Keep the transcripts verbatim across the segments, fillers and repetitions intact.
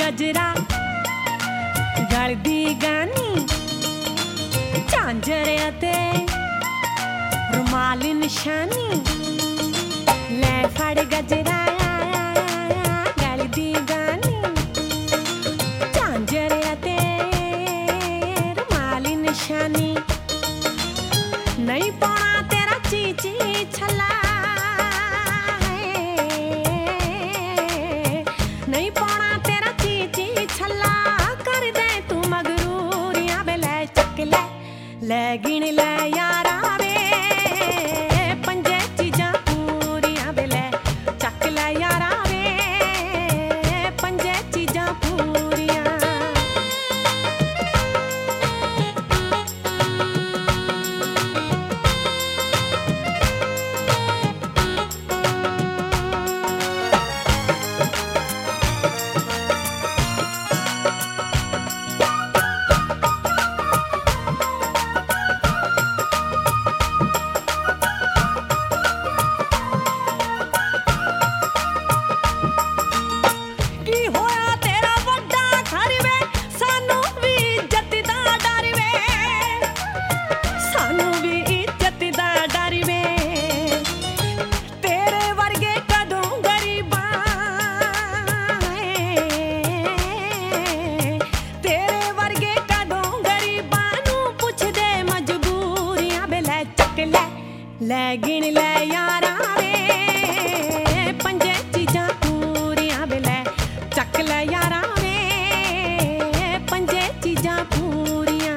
गजरा गलदी गानी झांझर अते रुमाल निशानी लै फड़ गजरा गलदी गानी झांझर अते रुमाल निशानी नहीं पाना तेरा चीची छला नहीं पाना तेरा चीची छला कर दे तू मगरूरियां बेले चक ले ले गिन ले यारा वे पंजे चीजां पूरियां बेले चक ले यारा वे पंजे चीजां पूरियां ले गिन ले यारा वे पंजे चीजां पूरियां बेले चक ले यारा वे पंजे चीजां पूरियां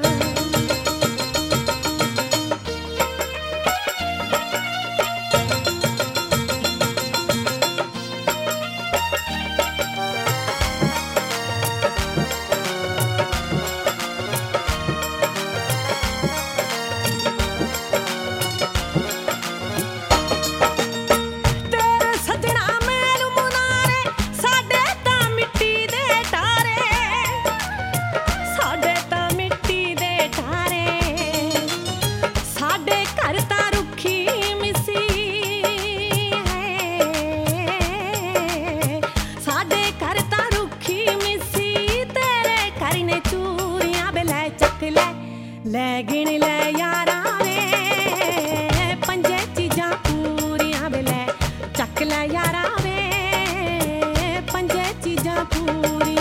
ले गिन ले यारा वे पंजे चीजां पूरियां बेले चक ले यारा वे पंजे चीजां पूरियां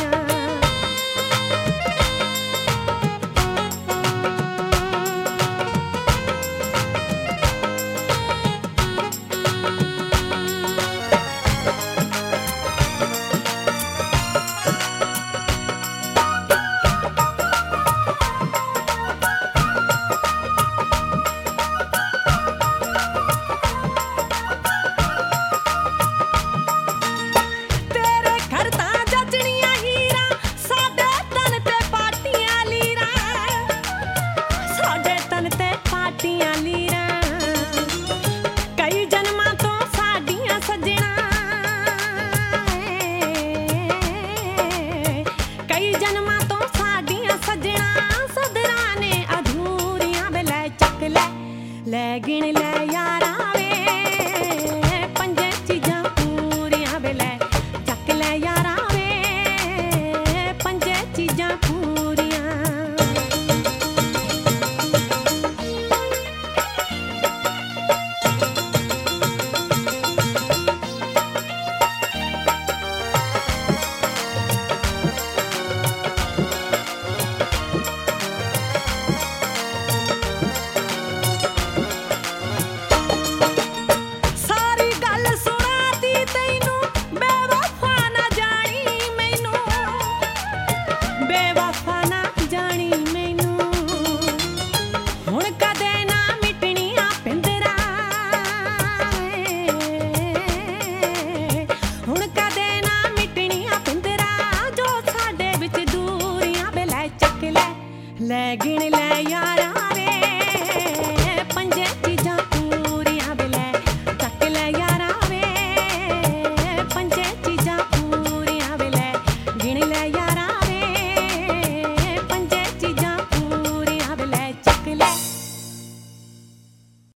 ले गिन ले यारा वे